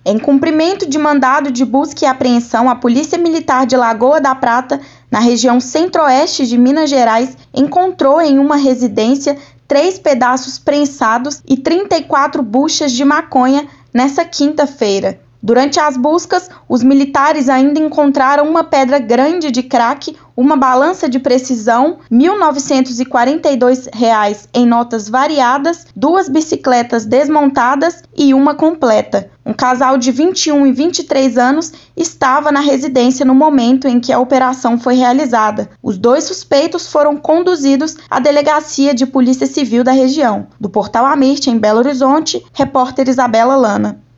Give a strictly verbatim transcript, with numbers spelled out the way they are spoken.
Em cumprimento de mandado de busca e apreensão, a Polícia Militar de Lagoa da Prata, na região centro-oeste de Minas Gerais, encontrou em uma residência três pedaços prensados e trinta e quatro buchas de maconha nesta quinta-feira. Durante as buscas, os militares ainda encontraram uma pedra grande de crack, uma balança de precisão, mil novecentos e quarenta e dois reais em notas variadas, duas bicicletas desmontadas e uma completa. Um casal de vinte e um e vinte e três anos estava na residência no momento em que a operação foi realizada. Os dois suspeitos foram conduzidos à Delegacia de Polícia Civil da região. Do Portal Amirte, em Belo Horizonte, repórter Isabela Lana.